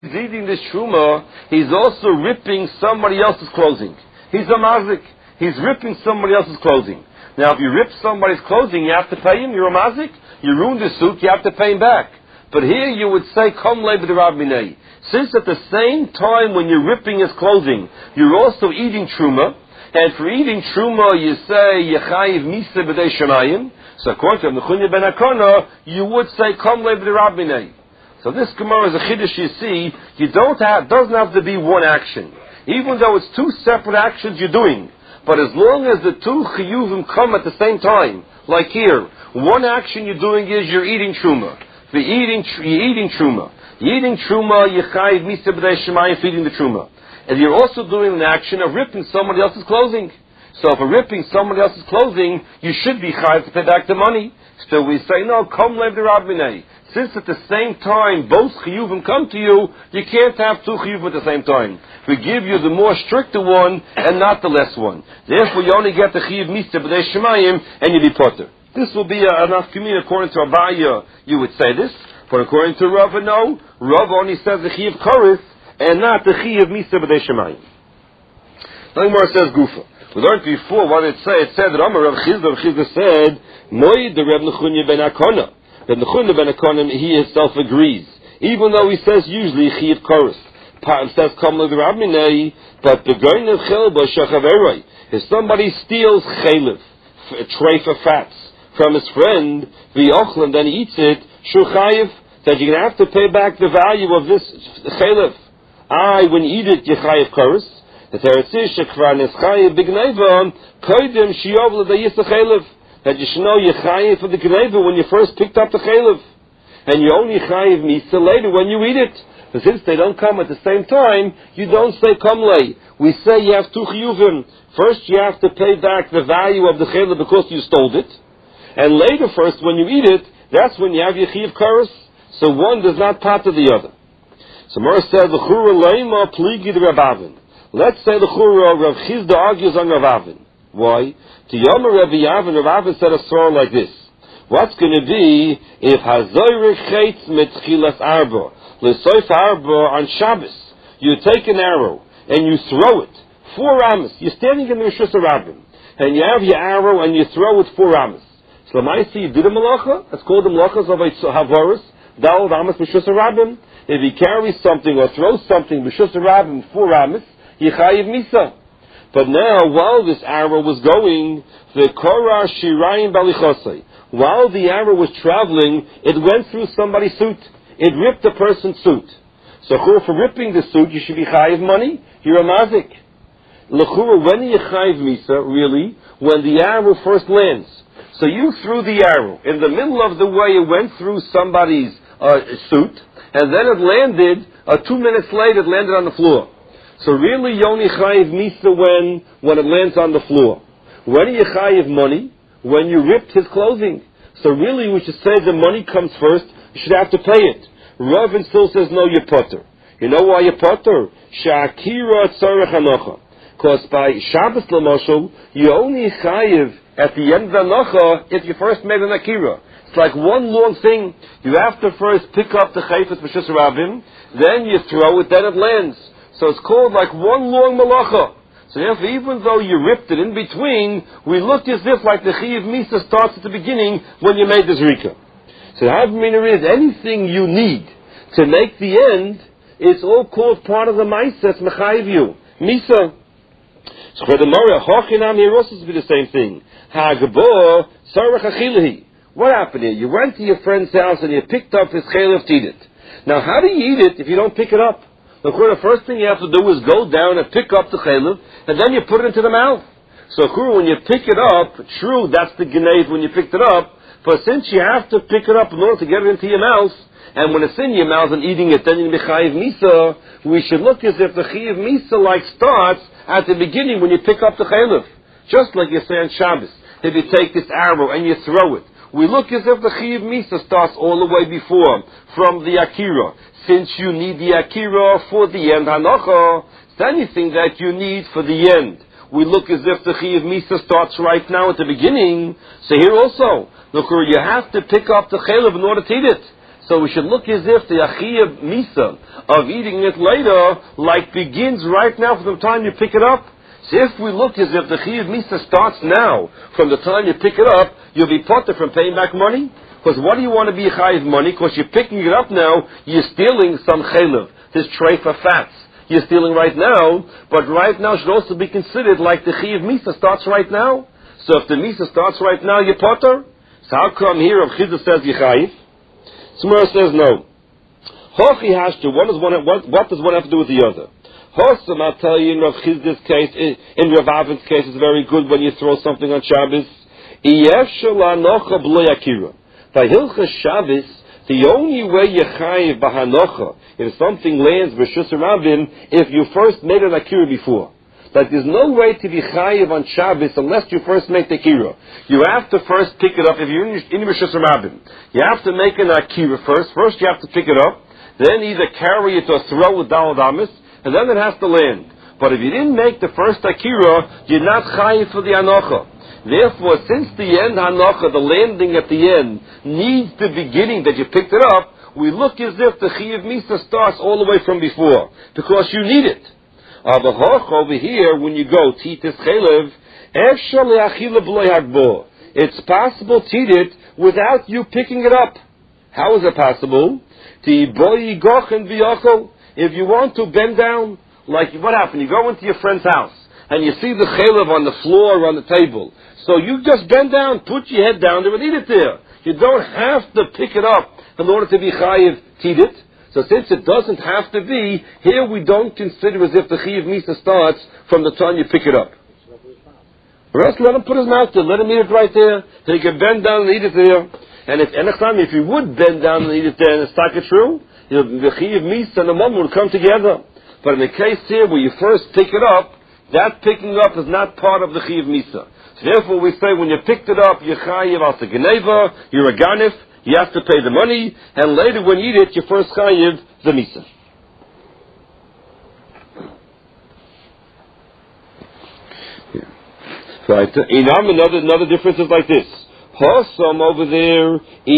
he's eating this truma, he's also ripping somebody else's clothing. He's a mazik. He's ripping somebody else's clothing. Now, if you rip somebody's clothing, you have to pay him. You're a mazik. You ruined his suit, you have to pay him back. But here you would say, Kom lev d'Rav Minei. Since at the same time when you're ripping his clothing, you're also eating truma, and for eating truma you say, Yechayiv misa b'dei shemayim. So according to Nechunya ben Akona, you would say, Kom lev d'Rav Minei. So this Gemara is a chiddush you see, doesn't have to be one action. Even though it's two separate actions you're doing. But as long as the two chiyuvim come at the same time, like here, one action you're doing is you're eating truma. You're eating truma. You're eating truma, yechayiv misa b'dei shemayim, feeding the truma. And you're also doing an action of ripping somebody else's clothing. So if you're ripping somebody else's clothing, you should be chayiv to pay back the money. So we say, no, Kom lev d'Rav Minei. Since at the same time both chiyuvim come to you, you can't have two chiyuvim at the same time. We give you the more stricter one and not the less one. Therefore, you only get the chiyuv misa b'dei shemayim and you be potter. This will be an afkamina according to Abaya. You would say this, but according to Rava, no. Rava only says the chiyuv koris and not the chiyuv misa b'dei shemayim. The Gemara says gufa. We learned before what it said. It said that Amar Rav Chizda said, Moi the Reb Nechunya ben Akona. That Nechunya ben Akona, he himself agrees. Even though he says usually chiyuv koris. Says Kom lev d'Rav Minei, but the goyin of chelba shachaveroi. If somebody steals chelev, a tray for fats, from his friend, v'yochlan, then he eats it, shuchayiv, that you're going to have to pay back the value of this chelev. When you eat it, yechayiv koris. The teretzish shekvar neschayiv b'gneiva, koydem shiyov l'dayis the chelev. That you should know yechayiv for the gneiva when you first picked up the chelev. And you only chayiv misa later when you eat it. But since they don't come at the same time, you don't say kamlei. We say you have two chiyuvim. First you have to pay back the value of the chelev because you stole it. And later first, when you eat it, that's when you have your chiyuv koris. So one does not part of the other. So Mora said, L'chura leima pligi de Rav Avin. Let's say the Chura, Rav Chizda argues on Rav Avin. Why? To Yomer Rav Avin, Rav Avin said a story like this. What's going to be if Hazoyrich Chetz Metchilas Arba, L'soif Arba on Shabbos, you take an arrow and you throw it 4 amos. You're standing in the Rishus Rabbim, and you have your arrow and you throw it 4 amos. So Lamaisi, you did a malacha. It's called the malachas of Havoris. Dal amos Rishus Rabbim. If he carries something or throws something Rishus Rabbim 4 amos, Yechayiv Misa. But now, while this arrow was going, the Korah Shirayim Balichosai, while the arrow was traveling, it went through somebody's suit. It ripped the person's suit. So for ripping the suit, you should be chayiv money. You're a mazik. L'chura, when you chayiv misa, really, when the arrow first lands. So you threw the arrow. In the middle of the way, it went through somebody's suit, and then it landed, 2 minutes later, it landed on the floor. So really, you only chayiv misa when it lands on the floor. When you chayiv money? When you ripped his clothing. So really, we should say the money comes first. You should have to pay it. Ravin still says, no, you're potter. You know why you're potter? Sha'akira tzarech hanocha. Because by Shabbos l'moshel, you only chayiv at the end of the hanocha if you first made an akira. It's like one long thing. You have to first pick up the chayfetz b'shus rabim, then you throw it, then it lands. So it's called like one long malacha. So therefore, even though you ripped it in between, we look as if like the chiyuv misa starts at the beginning when you made the zrika. So the havamina is anything you need to make the end, it's all called part of the ma'isa. It's mechayiv you misa. So for the Mara hochinam here also to be the same thing. Hagabo sarach achilhi. What happened here? You went to your friend's house and you picked up his chaylev to eat it. Now, how do you eat it if you don't pick it up? The first thing you have to do is go down and pick up the chaylev, and then you put it into the mouth. So when you pick it up, true, that's the genev when you picked it up, but since you have to pick it up in order to get it into your mouth, and when it's in your mouth and eating it, then you be chayiv misa, we should look as if the chayiv misa starts at the beginning when you pick up the chaylev. Just like you say on Shabbos, if you take this arrow and you throw it, we look as if the chayiv misa starts all the way before, from the akira. Since you need the akira for the end hanocha, it's anything that you need for the end. We look as if the chiyuv misa starts right now at the beginning. So here also, look, you have to pick up the chaylev in order to eat it. So we should look as if the achiyah misa of eating it later, begins right now from the time you pick it up. So if we look as if the chiyuv misa starts now, from the time you pick it up, you'll be potter from paying back money. Because what do you want to be chayiv money? Because you're picking it up now, you're stealing some chaylev, this tray for fats. You're stealing right now, but right now should also be considered like the chiyuv misa starts right now. So if the misa starts right now, you're potter. So how come here Rav Chizda says you're chayiv? Smura says no. Hochi hashta, what does one have to do with the other? Hosam, I'll tell you in Rav Chizda's case, in Rav Avin's case, it's very good when you throw something on Shabbos. By Hilchas Shabbos, the only way you chayiv b'hanocha, if something lands b'shus rabim, if you first made an akira before. Like there's no way to be chayiv on Shabbos unless you first make the akira. You have to first pick it up if you're in b'shus rabim. You have to make an akira first. First you have to pick it up, then either carry it or throw it down damis, and then it has to land. But if you didn't make the first akira, you're not chayiv for the anocha. Therefore, since the end hanocha, the landing at the end, needs the beginning that you picked it up, we look as if the chiyuv misa starts all the way from before, because you need it. Over here, when you go to eat this chaylev, it's possible to eat it without you picking it up. How is it possible? If you want to bend down, like what happened? You go into your friend's house, and you see the chaylev on the floor or on the table. So you just bend down, put your head down there and eat it there. You don't have to pick it up in order to be chayiv to eat it. So since it doesn't have to be, here we don't consider as if the chayiv misa starts from the time you pick it up. Or else let him put his mouth there, let him eat it right there, so he can bend down and eat it there. And if you would bend down and eat it there and it's not true, the chayiv misa and the mum would come together. But in the case here where you first pick it up, that picking up is not part of the chayiv misa. So therefore we say when you picked it up, you're chayiv al geneva, you're a ganif, you have to pay the money, and later when you eat it, you first chayiv the misa. Right. Another difference is like this. Hosam over there,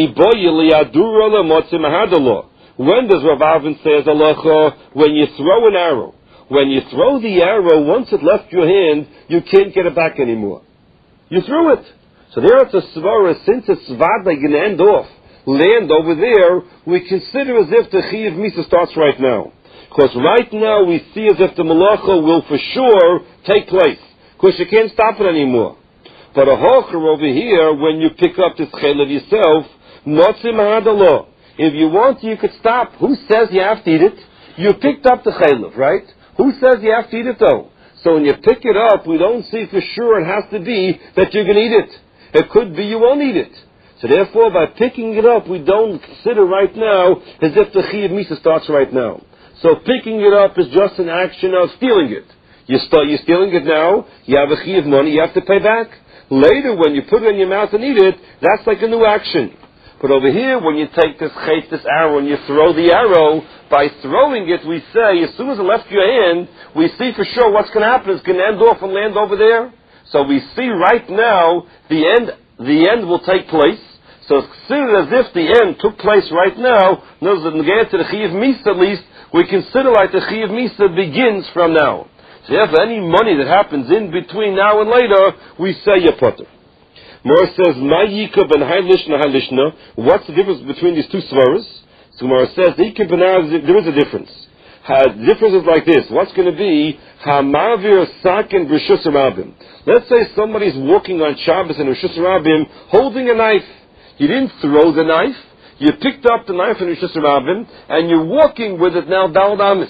when does Rav Avin say as halacha? When you throw an arrow. When you throw the arrow, once it left your hand, you can't get it back anymore. You threw it. So there it's a svara, since it's svada going to end off, land over there, we consider as if the chiyuv misa starts right now. Because right now we see as if the malacha will for sure take place. Because you can't stop it anymore. But a hocher over here, when you pick up this chaylev yourself, motzim hadallah. If you want, you could stop. Who says you have to eat it? You picked up the chaylev, right? Who says you have to eat it though? So when you pick it up, we don't see for sure it has to be that you're going to eat it. It could be you won't eat it. So therefore, by picking it up, we don't consider right now as if the chiyuv misa starts right now. So picking it up is just an action of stealing it. You're stealing it now, you have a chiyuv money, you have to pay back. Later, when you put it in your mouth and eat it, that's like a new action. But over here, when you take this arrow and you throw the arrow, by throwing it, we say, as soon as it left your hand, we see for sure what's going to happen. It's going to end off and land over there. So we see right now, the end will take place. So it's considered as if the end took place right now. Notice that in regard to the chiyuv misa at least, we consider like the chiyuv misa begins from now. So if any money that happens in between now and later, we say you're potter. Gemara says, "Ma yikah ben haylishna haylishna." What's the difference between these two svaras? So Gemara says, there is a difference. The difference is like this. What's going to be hamavir sakin b'rishus rabim? Let's say somebody's walking on Shabbos in Rishus Rabim holding a knife. You didn't throw the knife. You picked up the knife in Rishus Rabim and you're walking with it now dal damis.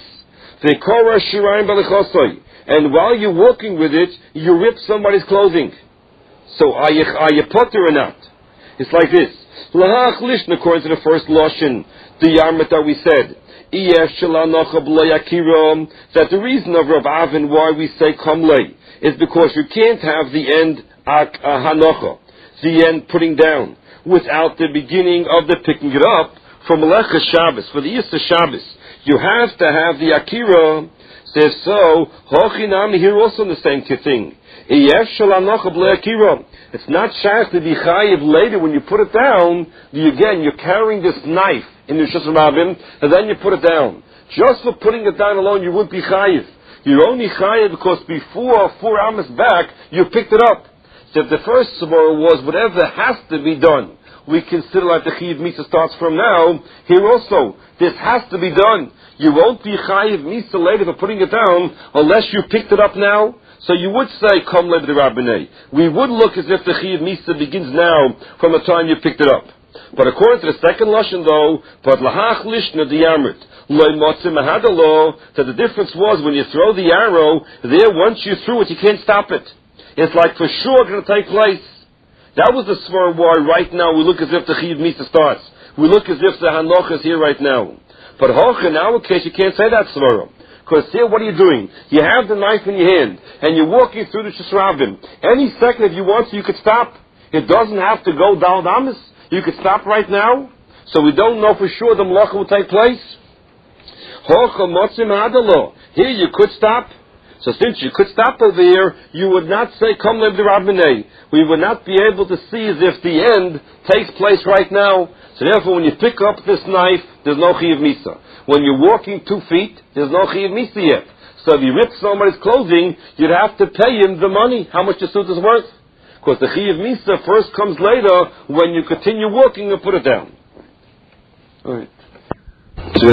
And while you're walking with it, you rip somebody's clothing. So are you potter or not? It's like this. Lahach lishn, according to the first lashon, the yarmut that we said, that the reason of Rav Avin why we say kamlei is because you can't have the end hanocha, the end putting down, without the beginning of the picking it up for Melechas Shabbos, for the Yisra Shabbos. You have to have the akira. Says so, hochinami here also in the same thing. It's not shaykh to be chayiv later when you put it down. You're carrying this knife in the Shus Rabim, and then you put it down. Just for putting it down alone, you wouldn't be chayiv. You're only chayiv because before 4 amas back, you picked it up. So if the first svara was whatever has to be done, we consider like the Chiyav Misa starts from now. Here also, this has to be done. You won't be Chayiv Misa later for putting it down unless you picked it up now. So you would say, Kom Lev de Rabbanei. We would look as if the Chiyav Misa begins now from the time you picked it up. But according to the second Lashon though, but Lahach Lishna the Yamrit, Loi Motzim Ahadalo, that the difference was when you throw the arrow, there once you threw it, you can't stop it. It's like for sure going to take place. That was the svara why right now we look as if the Chiyav Misa starts. We look as if the Hanoch is here right now. But Hoch, in our case, you can't say that svara. Because here, what are you doing? You have the knife in your hand, and you're walking through the Shus Rabim. Any second, if you want to, you could stop. It doesn't have to go down Amis. You could stop right now. So we don't know for sure the Malacha will take place. Hoch, Motzim Adalo. Here you could stop. So since you could stop over here, you would not say, Kom Lev de Rabbanei. We would not be able to see as if the end takes place right now. So therefore, when you pick up this knife, there's no Chiyav Misa. When you're walking 2 feet, there's no Chiyav Misa yet. So if you rip somebody's clothing, you'd have to pay him the money, how much the suit is worth. Because the Chiyav Misa first comes later when you continue walking and put it down. All right. So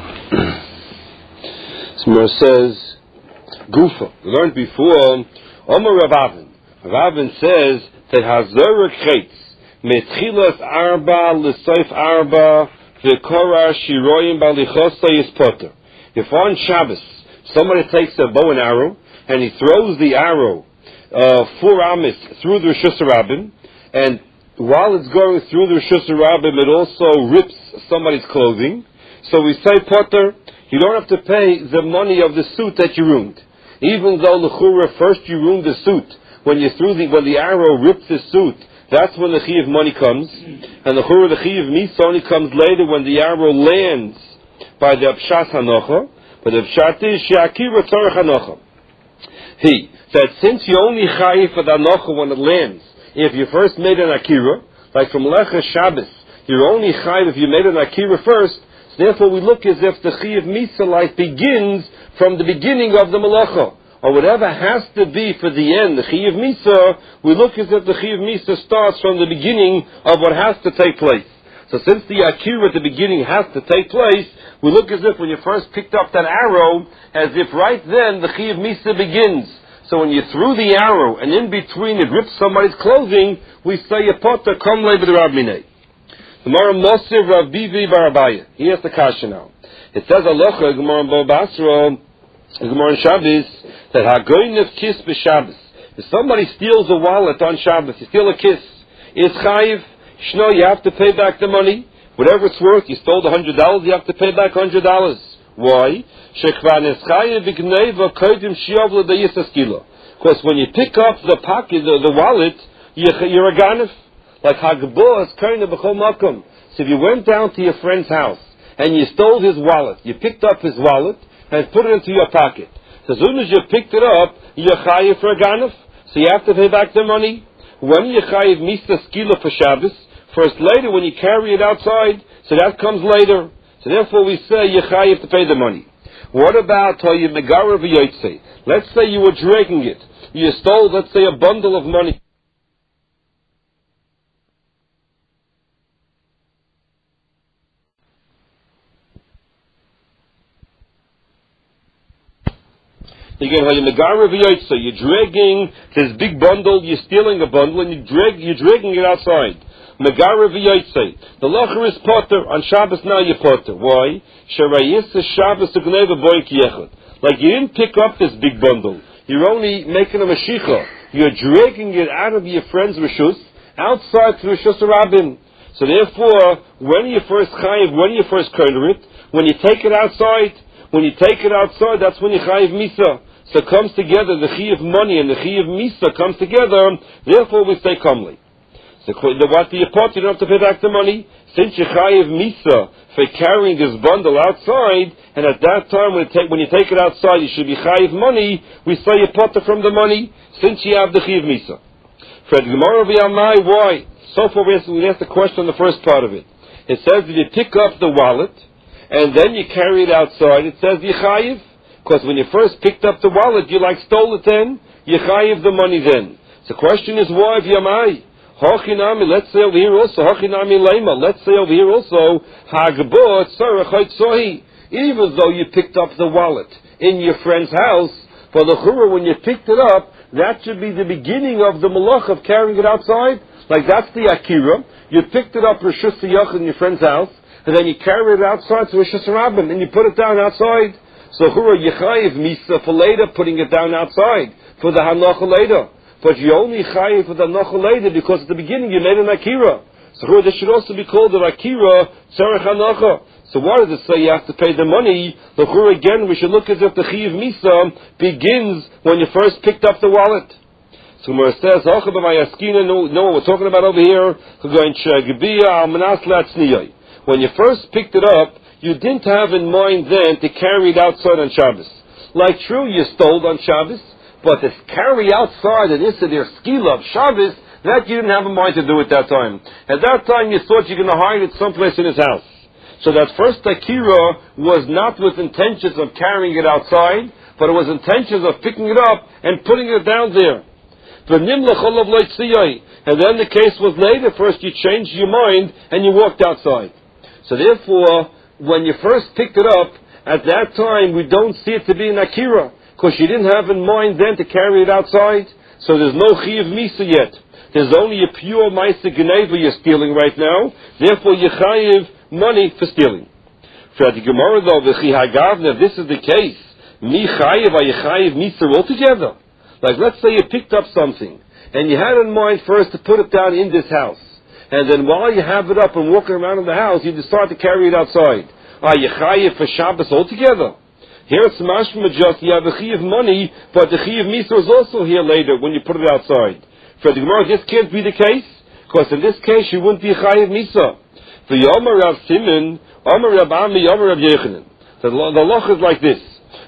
Smir says, Gufa. We learned before, Omer Ravavin. Ravavin says that Hazorah Chetz, Metchilas Arba, L'Soif Arba, V'Korah Shiroyim Balichosa Yispoter. If on Shabbos, somebody takes a bow and arrow, and he throws the arrow 4 amas through the Rishus Rabim, and while it's going through the Rishus Rabim, it also rips somebody's clothing. So we say, Potter, you don't have to pay the money of the suit that you ruined. Even though l'chura first you ruined the suit, when the arrow rips the suit, that's when the Chiyav money comes, and the Chiyav Misa only comes later when the arrow lands by the Pshat Hanocha. But the Pshat is She'akira Tzorech Hanocha. That since you only chayiv for the Hanocha when it lands, if you first made an Akira, like from Lecha Shabbos, you're only chayiv if you made an Akira first. So therefore, we look as if the Chiyav Misa life begins from the beginning of the Malacha, or whatever has to be for the end, the Chiyav Misa, we look as if the Chiyav Misa starts from the beginning of what has to take place. So since the Akira at the beginning has to take place, we look as if when you first picked up that arrow, as if right then the Chiyav Misa begins. So when you threw the arrow, and in between it ripped somebody's clothing, we say, Yepota, Kom Lev de Rabbanei. The Gemara Mosir Rav Bivi Barabaya. He has the kasha now. It says Alocha, Gemara Bobasra, Gemara Shabbos, that Hagoynev kiss b'Shabbos. If somebody steals a wallet on Shabbos, you steal a kiss, is chayiv, shno, you have to pay back the money. Whatever it's worth, you stole $100, you have to pay back $100. Why? Because when you pick up the pocket, the wallet, you're a ganef. Like Hagbo is kind of b'chol makom. So if you went down to your friend's house and you stole his wallet, you picked up his wallet and put it into your pocket. So as soon as you picked it up, you're chayiv for a ganef. So you have to pay back the money. When you chayiv mista skila for Shabbos, first later when you carry it outside, so that comes later. So therefore we say you're chayiv to pay the money. What about you megara v'yotzei? Let's say you were dragging it. You stole, let's say, a bundle of money. Again, you're dragging this big bundle, you're stealing a bundle, and you're dragging it outside. Megara v'yotzei. The locher is potter. On Shabbos now you're potter. Why? Shabbos like you didn't pick up this big bundle. You're only making a mashicha. You're dragging it out of your friend's rishus outside to Rishus Rabim. So therefore, when you first chayiv, when you first koiner it, when you take it outside, that's when you chayiv misa. So it comes together, the chiyav money and the chiyav misa comes together. Therefore, we say kamli. So what do you put? You don't have to pay back the money. Since you chayiv misa for carrying this bundle outside, and at that time when you take it outside, you should be chayiv money. We say you put from the money since you have the chiyav misa. For the Gemara v'Yamai, why? So far we asked the question on the first part of it. It says that you pick up the wallet, and then you carry it outside. It says Yechayiv, because when you first picked up the wallet, you stole it then, Yechayiv the money then. So the question is, why of Yamai? Hachinami, let's say over here also, Hachinami Lema, let's say over here also, Hagbo, Tzarech Sohi. Even though you picked up the wallet in your friend's house, for the Chura, when you picked it up, that should be the beginning of the malach of carrying it outside. Like that's the Akira. You picked it up Rishus Yachid in your friend's house, and then you carry it outside to Rishus Rabbin, and you put it down outside. So Chura Yechayiv Misa for later, putting it down outside, for the Hanocha later. But you only chayiv for the Hanocha later, because at the beginning you made an Akira. So Chura, this should also be called an Akira Tzarech Hanocha. So why does it say you have to pay the money? The Chura, again, we should look as if the Chiv Misa begins when you first picked up the wallet. So Gemara says, no, we're talking about over here, when you first picked it up, you didn't have in mind then to carry it outside on Shabbos. Like true, you stole on Shabbos, but to carry outside an Isser Skila of Shabbos, that you didn't have in mind to do at that time. At that time, you thought you were going to hide it someplace in his house. So that first Akira was not with intentions of carrying it outside, but it was intentions of picking it up and putting it down there. And then the case was later, first you changed your mind and you walked outside. So therefore, when you first picked it up, at that time we don't see it to be an Akira, because you didn't have in mind then to carry it outside. So there's no Chiv Misa yet. There's only a pure Maisa Geneva you're stealing right now. Therefore you chayiv money for stealing. For the Gemara though, if this is the case, mi chayiv ayichayiv Misa altogether. Like let's say you picked up something, and you had in mind first to put it down in this house. And then while you have it up and walking around in the house, you decide to carry it outside. Are you chayiv for Shabbos altogether? Here it's mashma just, you have a chiv money, but the chiv Misa is also here later when you put it outside. For the Gemara, this can't be the case, because in this case you wouldn't be a chayiv Misa. For Yomer Rav Simon, Omer Rav Ami, Omer Rav Yechanan. The loch is like this.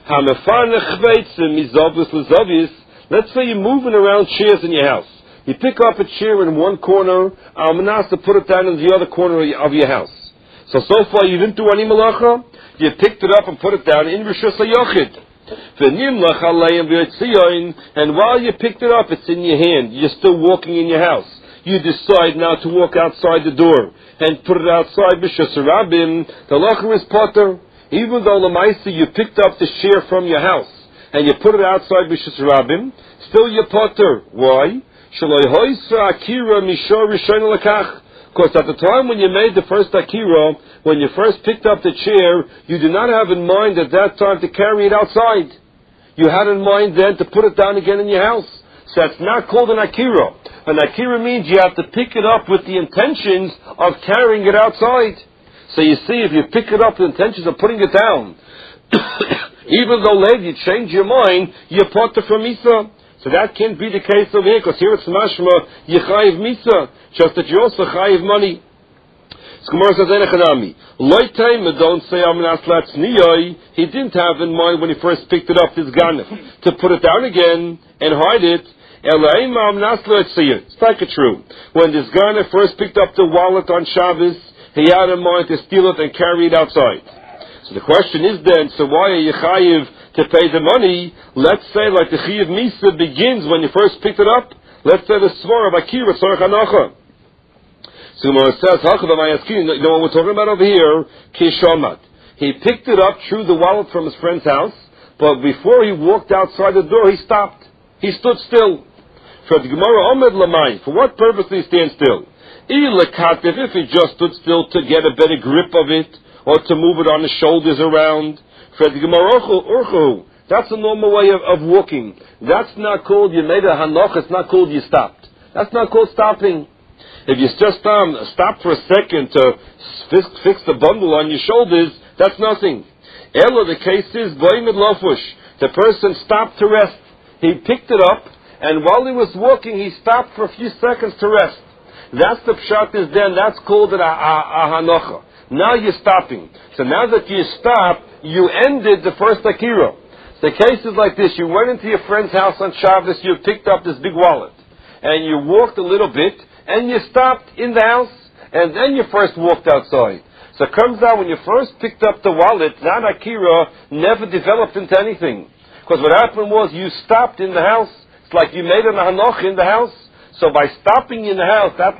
Let's say you're moving around chairs in your house. You pick up a chair in one corner, Almanas to put it down in the other corner of your house. So far you didn't do any malacha, you picked it up and put it down in Rishus HaYochid. And while you picked it up, it's in your hand. You're still walking in your house. You decide now to walk outside the door and put it outside Rishus Rabbim. The lacher is potter. Even though Lamaisa you picked up the chair from your house and you put it outside Rishus Rabbim, still you're potter. Why? Because at the time when you made the first Akira, when you first picked up the chair, you did not have in mind at that time to carry it outside. You had in mind then to put it down again in your house. So that's not called an Akira. An Akira means you have to pick it up with the intentions of carrying it outside. So you see, if you pick it up with intentions of putting it down, even though later you change your mind, you're potter from Misa. So that can't be the case over here, because here it's mashma, you chayiv Misa, just that you also chayiv money. So Gemara says, don't say he didn't have in mind when he first picked it up, this ganef, to put it down again and hide it. It's like it true. When this ganef first picked up the wallet on Shabbos, he had in mind to steal it and carry it outside. So the question is then, so why are you chayiv to pay the money? Let's say like the Chiv Misa begins when you first picked it up. Let's say the Svar of Akira Tzarech Hanocha. So when it says, you know what we're talking about over here? Kishomat. He picked it up, threw the wallet from his friend's house, but before he walked outside the door, he stopped. He stood still. For the Gemara Omed Lamai, for what purpose did he stand still? If he just stood still to get a better grip of it, or to move it on his shoulders around. For the Gemara Urchu, that's a normal way of walking. That's not called you made a hanoch, it's not called you stopped. That's not called stopping. If you just stop for a second to fix the bundle on your shoulders, that's nothing. Ella, the case is, the person stopped to rest. He picked it up, and while he was walking, he stopped for a few seconds to rest. That's the pshat is then, that's called a hanocha. Now you're stopping. So now that you stop, you ended the first Akira. The case is like this. You went into your friend's house on Shabbos, you picked up this big wallet, and you walked a little bit, and you stopped in the house, and then you first walked outside. So it comes out when you first picked up the wallet, that Akira never developed into anything. Because what happened was you stopped in the house. It's like you made an hanoch in the house. So by stopping in the house, that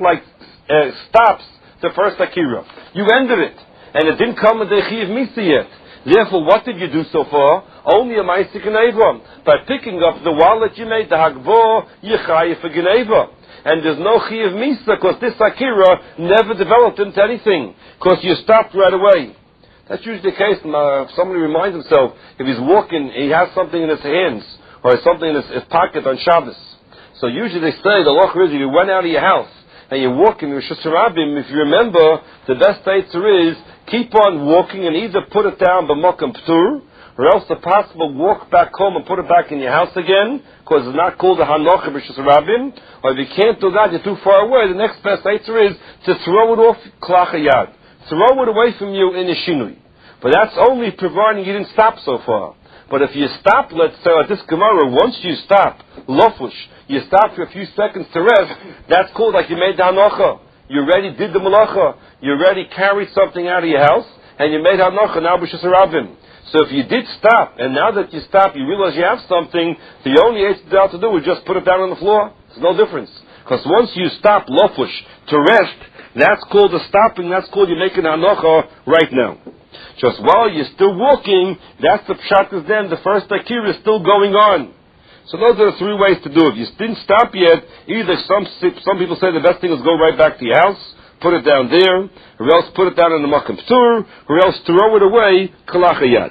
stops the first Akira. You ended it. And it didn't come in the Chiv Misa yet. Therefore, what did you do so far? Only a Maisik Geneva. By picking up the wallet you made, the Hagbor, you Chayiv for Geneva. And there's no Chiv Misa because this Akira never developed into anything. Because you stopped right away. That's usually the case. If somebody reminds himself, if he's walking, he has something in his hands, or something in his pocket on Shabbos. So usually they say, the Loch is, if you went out of your house, and you're walking, if you remember, the best answer is, keep on walking and either put it down b'mokum p'tur, or else if possible walk back home and put it back in your house again, because it's not called a hanoch b'shus rabim. Or if you can't do that, you're too far away, the next best answer is to throw it off klachayad. Throw it away from you in a shinui. But that's only providing you didn't stop so far. But if you stop, let's say at this Gemara, once you stop, lofush, you stop for a few seconds to rest, that's called like you made the hanocha. You already did the malacha. You already carried something out of your house, and you made hanocha, now b'shus rabim. So if you did stop, and now that you stop, you realize you have something, the only thing to do is just put it down on the floor. There's no difference. Because once you stop lofush to rest, that's called the stopping, that's called you're making hanocha right now. Just while you're still walking, that's the pshat is then, the first akira is still going on. So those are the three ways to do it. If you didn't stop yet, either some people say the best thing is go right back to your house, put it down there, or else put it down in the makom p'tur, or else throw it away, kalachayad.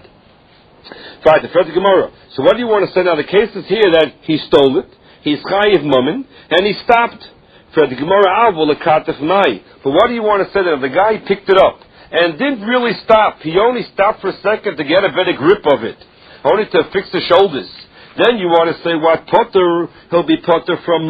Right, the first Gemara. So what do you want to say now? The case is here that he stole it, he's chayiv mumin, and he stopped. For the Gemara avol lekatef mai. But what do you want to say that the guy picked it up and didn't really stop? He only stopped for a second to get a better grip of it, only to fix the shoulders. Then you want to say what potter, he'll be potter from